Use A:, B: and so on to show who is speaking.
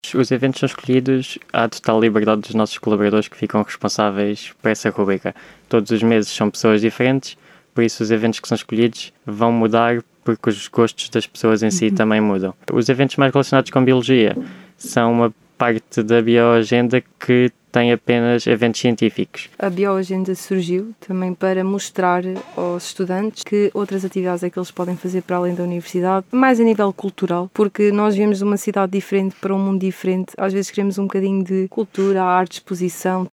A: Os eventos são escolhidos à total liberdade dos nossos colaboradores que ficam responsáveis por essa rubrica. Todos os meses são pessoas diferentes, por isso os eventos que são escolhidos vão mudar porque os gostos das pessoas em si também mudam. Os eventos mais relacionados com biologia são uma parte da bioagenda que tem apenas eventos científicos.
B: A bioagenda surgiu também para mostrar aos estudantes que outras atividades é que eles podem fazer para além da universidade, mais a nível cultural, porque nós vivemos uma cidade diferente para um mundo diferente. Às vezes queremos um bocadinho de cultura, arte, exposição.